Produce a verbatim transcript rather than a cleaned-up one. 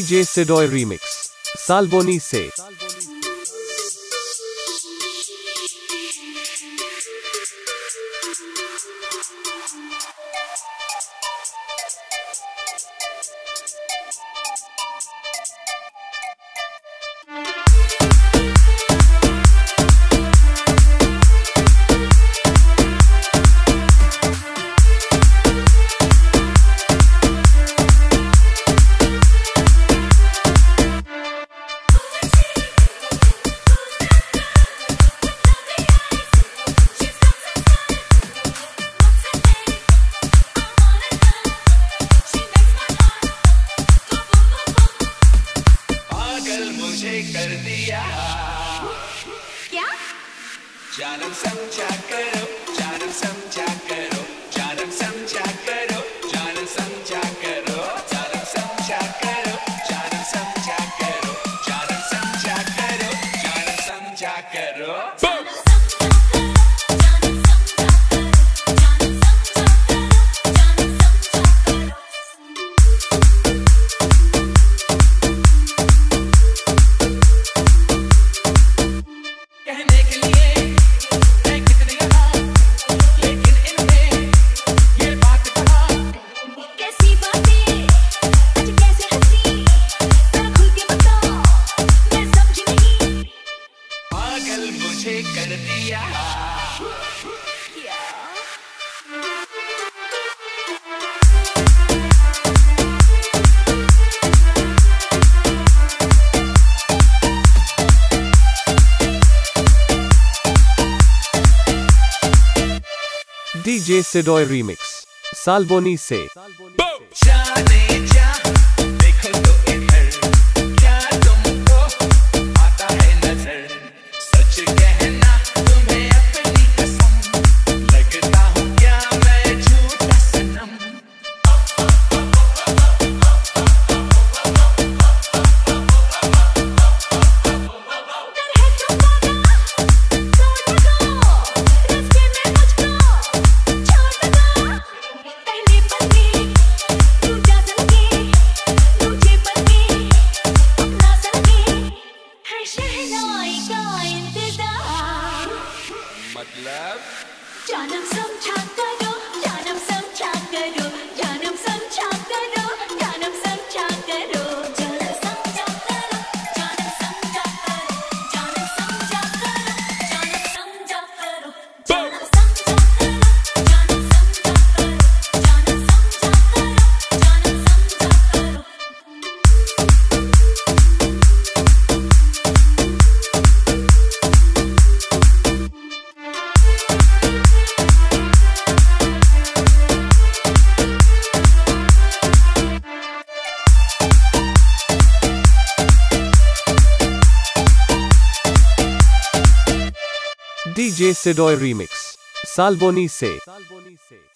DJ सिडॉय remix साल्बोनी से। कर दिया क्या? जानम समझा करो, जानम समझा करो, जानम समझा करो, जानम समझा करो, जानम समझा करो, जानम समझा करो, जानम समझा करो, जानम समझा करो। मुझे कर दिया क्या? डीजे सिडॉय रीमिक्स साल्बोनी से। जाने जा देखो तो इधर क्या तुमको आता है नजर, सच कहना तुम्हें अपनी कसम, लगता हूँ क्या मैं झूठा सनम। मतलब जानम समझा करो, जानम समझा करो, जानम समझा करो, जानम समझा करो, जानम समझा करो, जानम समझा करो, जानम समझा करो, जानम समझा करो, जानम समझा करो, जानम समझा करो, जानम समझा करो, जानम समझा करो। डीजे सिडॉय रीमिक्स साल्बोनी से।